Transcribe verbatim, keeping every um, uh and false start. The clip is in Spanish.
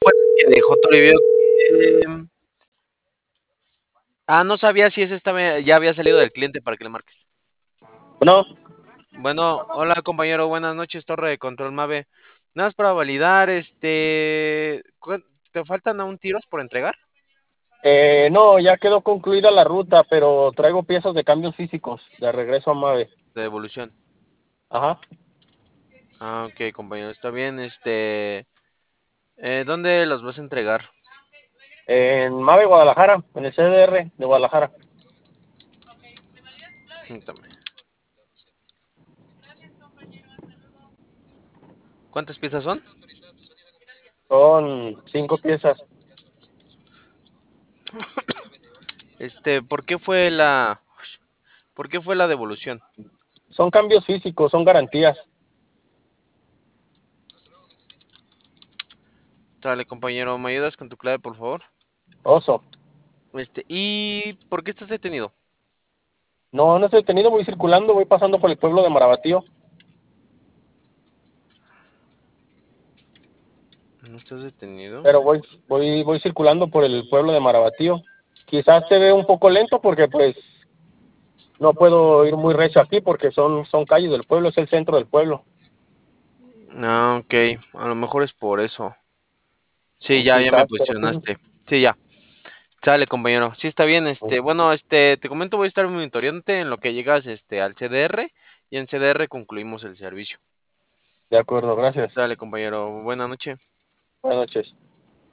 fue el que dejó Toribio que... Ah, no sabía si ese estaba, ya había salido del cliente para que le marques. Bueno, Bueno, hola compañero, buenas noches, Torre de Control Mave. Nada más para validar, este... ¿cu- ¿te faltan aún tiros por entregar? eh, no, ya quedó concluida la ruta, pero traigo piezas de cambios físicos de regreso a Mave. De devolución. Ajá. Ah, ok, compañero, está bien, este... eh, ¿dónde los vas a entregar? En Mave, Guadalajara, en el C D R de Guadalajara. Permítame. ¿Cuántas piezas son? Son cinco piezas. Este, ¿por qué fue la... ¿Por qué fue la devolución? Son cambios físicos, son garantías. Dale, compañero, ¿me ayudas con tu clave, por favor? Oso. Este, ¿y por qué estás detenido? No, no estoy detenido, voy circulando, voy pasando por el pueblo de Marabatío. ¿No estás detenido? Pero voy, voy, voy circulando por el pueblo de Marabatío. Quizás te veo un poco lento porque pues no puedo ir muy recio aquí porque son, son calles del pueblo, es el centro del pueblo. Ah, ok, a lo mejor es por eso. Sí, ya, ya me Quizás, pero sí. posicionaste. Sí, ya. Sale, compañero. Sí, está bien. Este, bueno, este, te comento, voy a estar monitoreándote en lo que llegas, este, al C D R y en C D R concluimos el servicio. De acuerdo, gracias. Dale, compañero. Buenas noches. Buenas noches.